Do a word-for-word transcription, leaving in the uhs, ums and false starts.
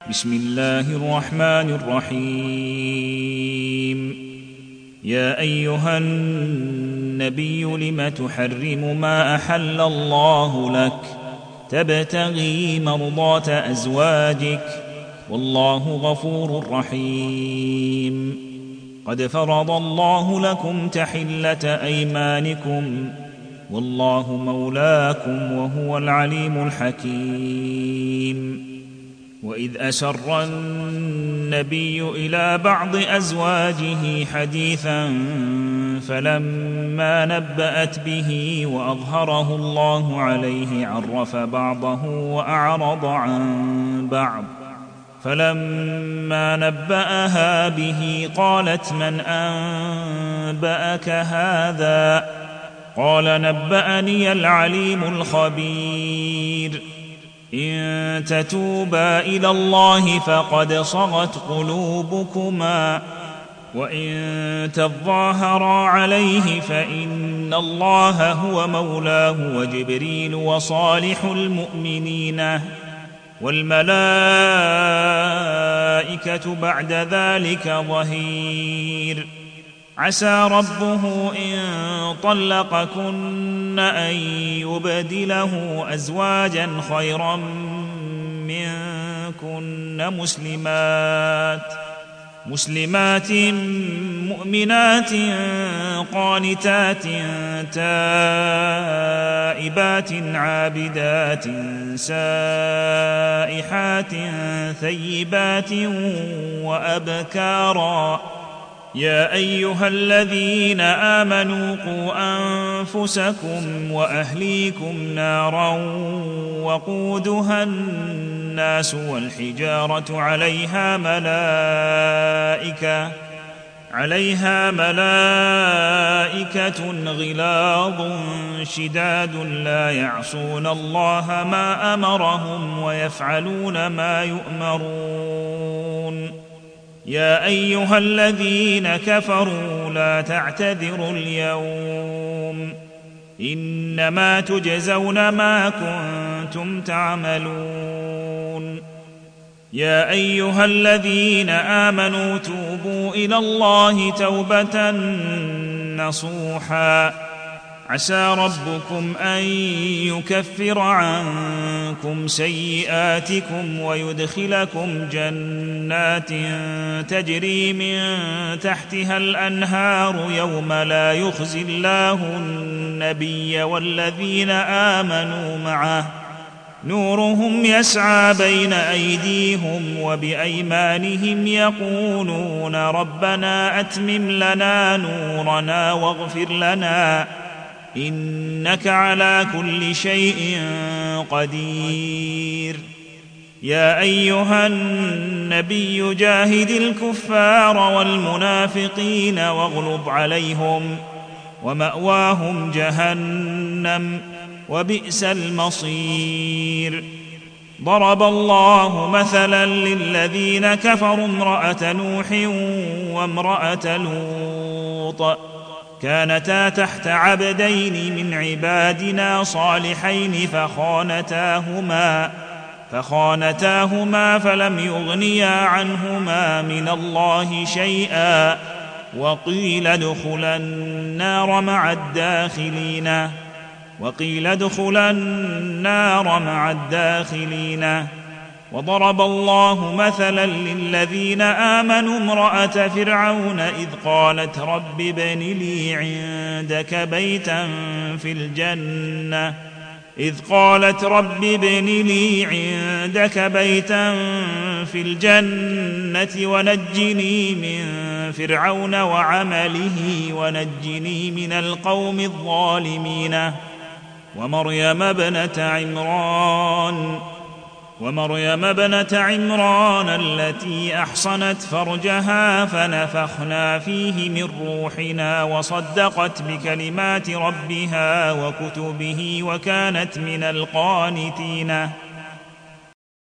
بسم الله الرحمن الرحيم. يا أيها النبي لم تحرم ما أحل الله لك تبتغي مرضات أزواجك والله غفور رحيم. قد فرض الله لكم تحلة أيمانكم والله مولاكم وهو العليم الحكيم. وإذ أسر النبي إلى بعض أزواجه حديثا فلما نبأت به وأظهره الله عليه عرف بعضه وأعرض عن بعض، فلما نبأها به قالت من أنبأك هذا؟ قال نبأني العليم الخبير. إن تتوبا إلى الله فقد صغت قلوبكما وإن تظاهرا عليه فإن الله هو مولاه وجبريل وصالح المؤمنين والملائكة بعد ذلك ظهير. عسى ربه إن طلقكن أن يبدله أزواجا خيرا منكن مسلمات مسلمات مؤمنات قانتات تائبات عابدات سائحات ثيبات وأبكارا. يا أيها الذين آمنوا قوا أنفسكم وأهليكم نارا وقودها الناس والحجارة عليها ملائكة عليها ملائكة غلاظ شداد لا يعصون الله ما أمرهم ويفعلون ما يؤمرون. يا أيها الذين كفروا لا تعتذروا اليوم إنما تجزون ما كنتم تعملون. يا أيها الذين آمنوا توبوا إلى الله توبة نصوحا عسى ربكم أن يكفر عنكم سيئاتكم ويدخلكم جنات تجري من تحتها الأنهار يوم لا يخزي الله النبي والذين آمنوا معه نورهم يسعى بين أيديهم وبأيمانهم يقولون ربنا أتمم لنا نورنا واغفر لنا إنك على كل شيء قدير. يا أيها النبي جاهد الكفار والمنافقين واغلظ عليهم ومأواهم جهنم وبئس المصير. ضرب الله مثلا للذين كفروا امرأة نوح وامرأة لوط كانتا تحت عبدين من عبادنا صالحين فخانتاهما فخانتاهما فلم يغنيا عنهما من الله شيئا وقيل ادخلا النار مع الداخلين وقيل ادخلا النار مع الداخلين. وضرب الله مثلا للذين آمنوا امرأة فرعون إذ قالت رب ابن لي عندك بيتا في الجنة إذ قالت رب ابن لي عندك بيتا في الجنة ونجني من فرعون وعمله ونجني من القوم الظالمين. ومريم ابنة عمران ومريم ابنة عمران التي أحصنت فرجها فنفخنا فيه من روحنا وصدقت بكلمات ربها وكتبه وكانت من القانتين.